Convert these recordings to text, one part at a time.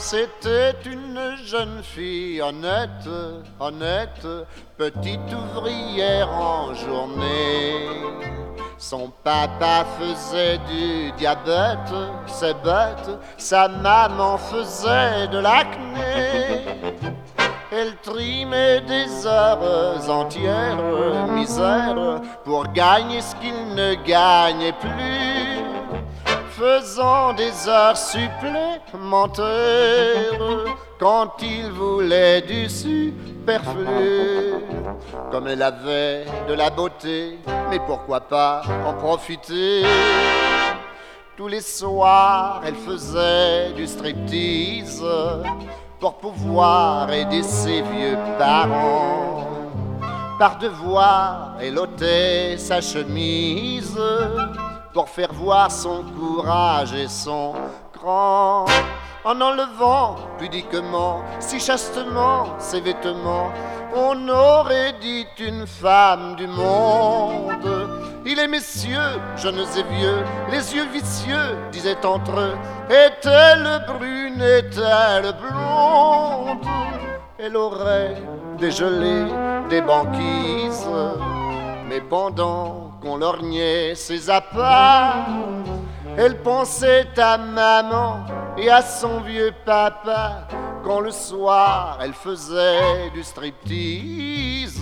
c'était une jeune fille honnête, honnête, petite ouvrière en journée. Son papa faisait du diabète, c'est bête, sa maman faisait de l'acné. Elle trimait des heures entières, misère, pour gagner ce qu'il ne gagnait plus, faisant des heures supplémentaires quand il voulait du superflu. Comme elle avait de la beauté, mais pourquoi pas en profiter? Tous les soirs, elle faisait du striptease pour pouvoir aider ses vieux parents. Par devoir, elle ôtait sa chemise pour faire voir son courage et son cran. En enlevant pudiquement, si chastement, ses vêtements, on aurait dit une femme du monde. Il est messieurs, jeunes et vieux, les yeux vicieux, disaient entre eux, est-elle brune, est-elle blonde? Elle aurait dégelé des banquises, mais pendant qu'on lorgnait ses appas, elle pensait à maman et à son vieux papa, quand le soir elle faisait du striptease.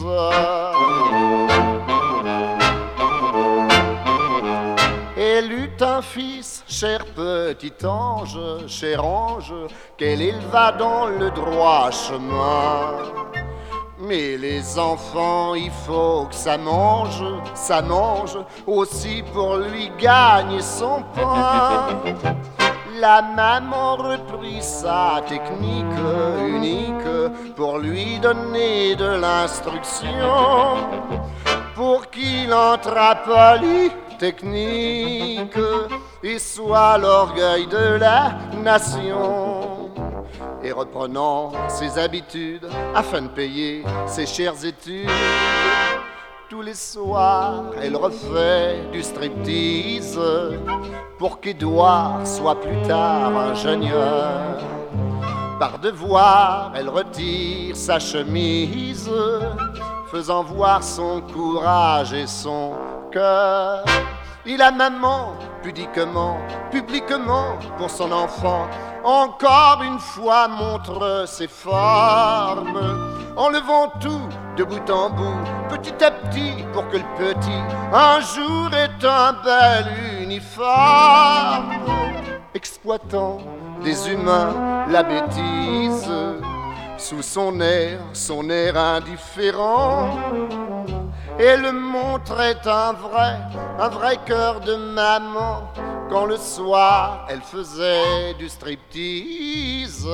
Elle eut un fils, cher petit ange, cher ange, qu'elle éleva dans le droit chemin. Mais les enfants, il faut que ça mange aussi pour lui gagner son pain. La maman reprit sa technique unique pour lui donner de l'instruction, pour qu'il entre à Polytechnique et soit l'orgueil de la nation. Et reprenant ses habitudes afin de payer ses chères études, tous les soirs, elle refait du striptease pour qu'Édouard soit plus tard ingénieur. Par devoir, elle retire sa chemise, faisant voir son courage et son cœur. Et la maman, pudiquement, publiquement, pour son enfant, encore une fois montre ses formes, enlevant tout de bout en bout, petit à petit, pour que le petit, un jour, ait un bel uniforme. Exploitant des humains la bêtise, sous son air indifférent, elle montrait un vrai cœur de maman, quand le soir elle faisait du striptease.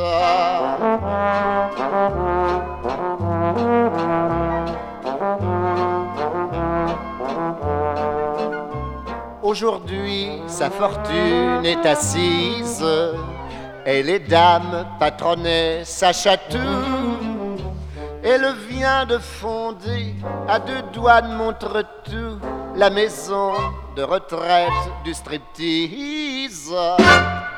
Aujourd'hui, sa fortune est assise, et les dames patronnaient sa chatou. Elle vient de fonder, à deux doigts de Montretout, la maison de retraite du striptease.